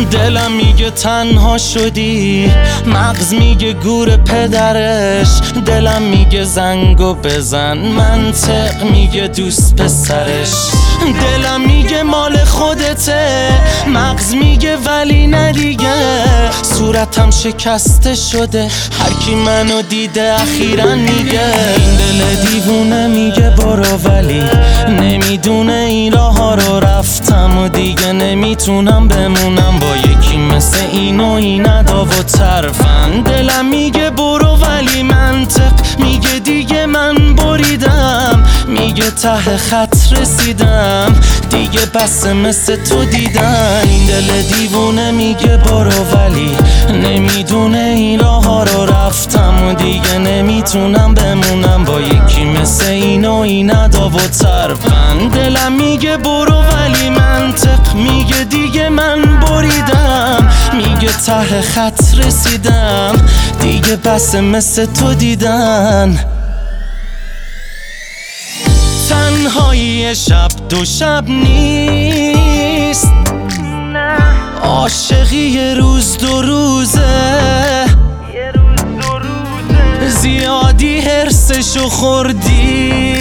دلم میگه تنها شدی، مغز میگه گور پدرش، دلم میگه زنگو بزن، منطق میگه دوست پسرش. دلم میگه مال خودته، مغز میگه ولی نه دیگه. صورتم شکسته شده، هر کی منو دیده اخیراً میگه. این دل دیوونه میگه برو ولی نمیدونه این راه ها رو رفتم و دیگه نمیتونم بمونم با یکی مثل این و این ادا و طرفن. دلم میگه برو ولی منطق میگه دیگه من بریدم، میگه ته خط رسیدم دیگه بس مثل تو دیدن. این دل دیوونه میگه برو ولی نمیدونه این راه ها رو رفتم و دیگه نمیتونم بمونم با یکی مثل این و این ادا و طرفن. دلم میگه برو ولی منطق میگه دیگه من بریدم، میگه ته خط رسیدم دیگه بس مثل تو دیدن. تنهایی شب دو شب نیست، عاشقی یه روز دو روزه، زیادی حرسشو خوردی،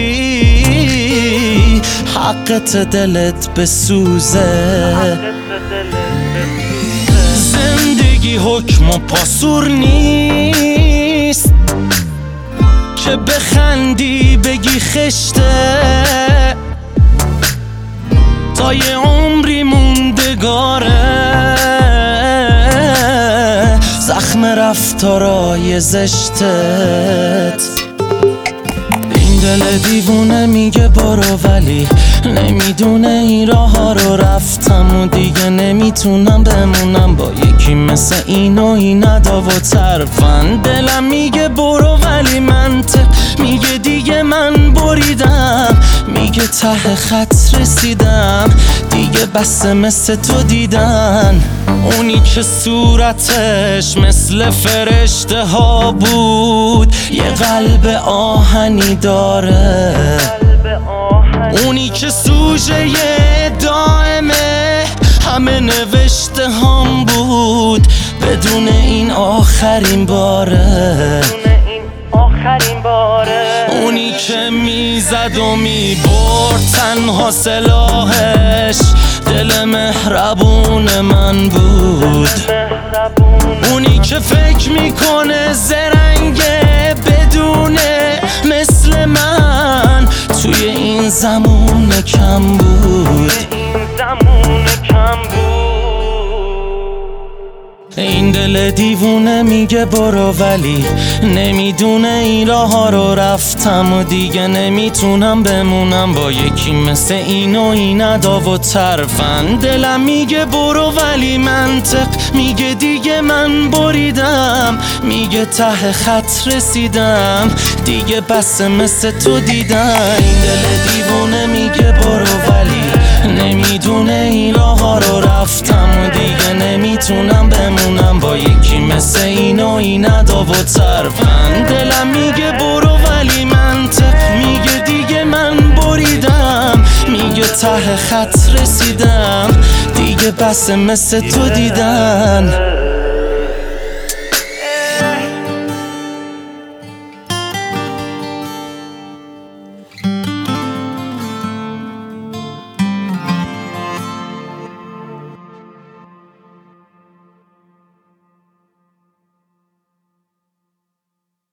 حقت دلت بسوزه. زندگی حکم و پاسور نیست که بخندی بگی خشته، تا یه عمری موندگاره زخم رفتارای زشتت. این دل دیوونه میگه برو ولی نمیدونه این راه ها رو رفتم و دیگه نمیتونم بمونم با یکی مثل این و این ادا و طرفن. دلم میگه برو ولی منطق میگه دیگه من بریدم، میگه ته خط رسیدم دیگه بس مثل تو دیدن. اونی که صورتش مثل فرشته ها بود، یه قلب آهنی داره، اونی که سوژه دائمه همه نوشته هم بود بدون این آخرین باره. اونی که میزد و میبرد تنها سلاحش دل مهربون من بود، اونی که فکر میکنه زرنگه بدونه مثل من توی این زمان کم بود. این دل دیوونه میگه برو ولی نمیدونه این راه ها رو رفتم و دیگه نمیتونم بمونم با یکی مثل این و این ادا و طرفن. دلم میگه برو ولی منطق میگه دیگه من بریدم، میگه ته خط رسیدم دیگه بس مثل تو دیدن. این دل دیوونه میگه برو ولی نمیدونه این راه ها رو رفتم و دیگه نمیتونم بمونم با یکی مثل این و این ادا و طرفن. دلم میگه برو ولی منطق میگه دیگه من بریدم، میگه ته خط رسیدم دیگه بس مثل تو دیدن.